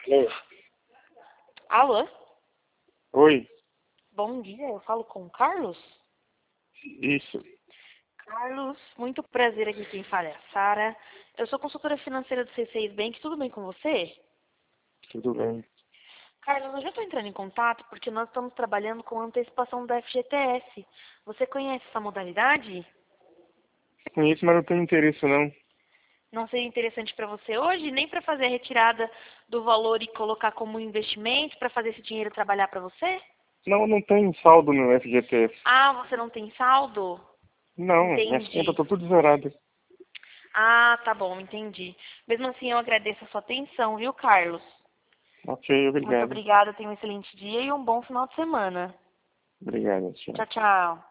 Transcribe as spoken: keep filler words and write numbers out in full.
É. Alô? Oi, Bom dia, eu falo com o Carlos? isso. Carlos, muito prazer aqui quem fala é a Sara. Eu sou consultora financeira do C seis Bank, tudo bem com você? Tudo bem. Carlos, eu já estou entrando em contato porque nós estamos trabalhando com antecipação da F G T S. Você conhece essa modalidade? Conheço, mas não tenho interesse não. Não seria interessante para você hoje, nem para fazer a retirada do valor e colocar como investimento, para fazer esse dinheiro trabalhar para você? Não, não tenho saldo no F G T S. Ah, você não tem saldo? Não, minhas contas Entendi. estão tudo zeradas. Ah, tá bom, entendi. Mesmo assim, eu agradeço a sua atenção, viu, Carlos? Ok, Muito obrigado. obrigada, tenha um excelente dia e um bom final de semana. Obrigado, tchau. Tchau, tchau.